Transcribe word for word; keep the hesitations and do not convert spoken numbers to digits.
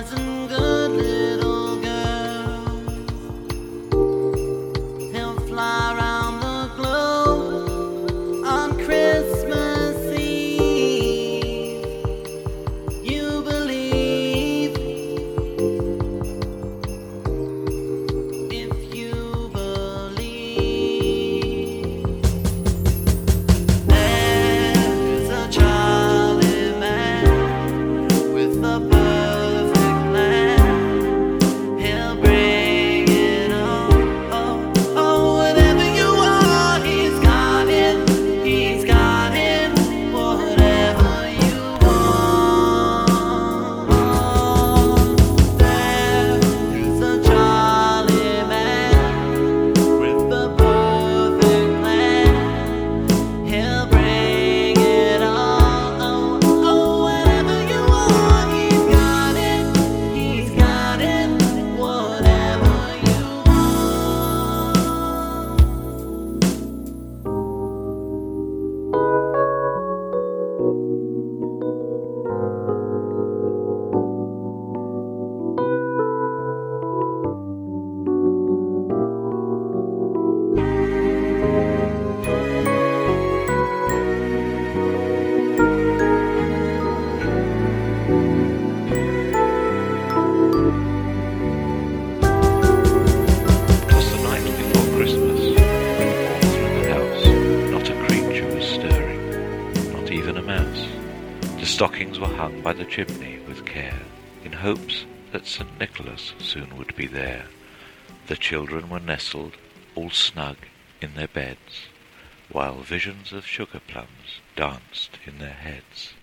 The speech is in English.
dozen good little girls. He'll fly around the globe on Christmas Eve. You believe, if you believe, there's a Charlie man with a perfect plan. He'll bring it on. Oh, oh, whatever you want, he's got it. He's got it. Whatever you want. There's a Charlie man with a perfect plan. He'll bring it on. Oh, oh, whatever you want, he's got it. He's got it. Whatever you It was the night before Christmas. All through the house, not a creature was stirring, not even a mouse. The stockings were hung by the chimney with care, in hopes that Saint Nicholas soon would be there. The children were nestled, all snug, in their beds, while visions of sugar plums danced in their heads.